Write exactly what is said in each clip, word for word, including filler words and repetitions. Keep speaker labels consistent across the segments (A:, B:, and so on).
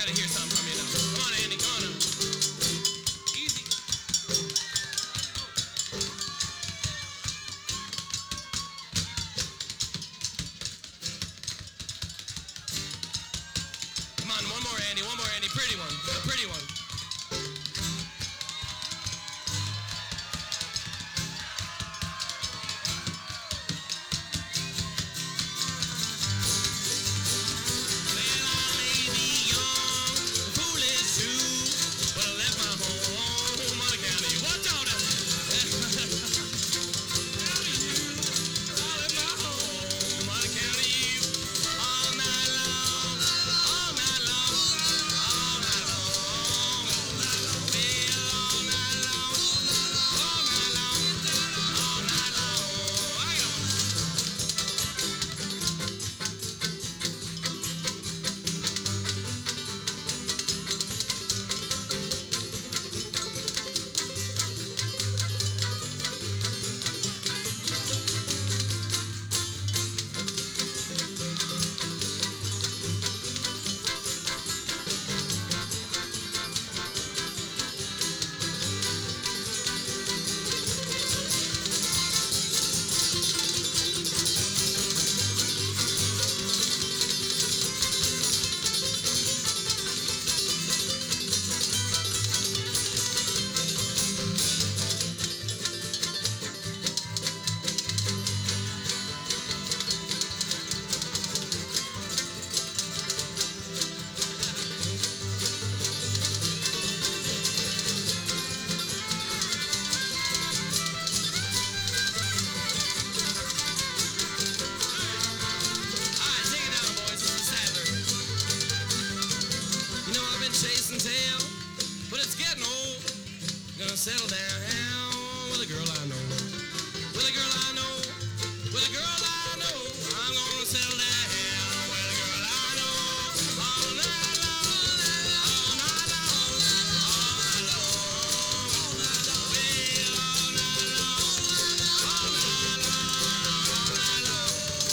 A: gotta hear something from you now. Come on, Andy, come on now. Easy. Come on, one more, Andy, one more, Andy. Pretty one, a pretty one. Settle down with a girl I know. With a girl I know. With a girl I know. I'm gonna settle down with a girl I know. All night long. All night long. All night long. All night long. Well, all night long. All night long. All night long.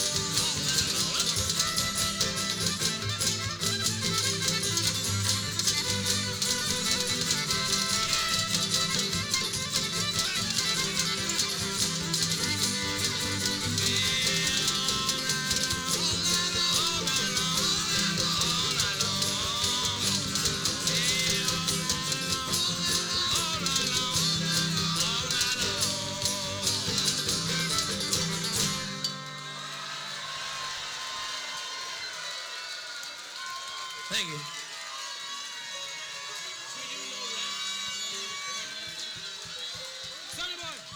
A: Thank you. Sonny boy.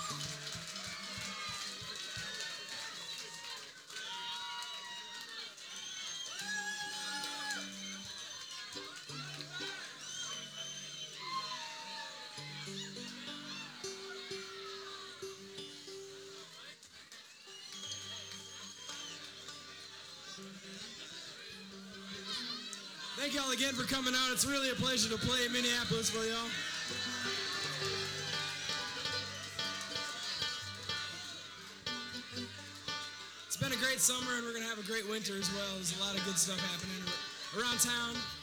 A: Thank y'all again for coming out. It's really a pleasure to play in Minneapolis for y'all. It's been a great summer, and we're going to have a great winter as well. There's a lot of good stuff happening around town.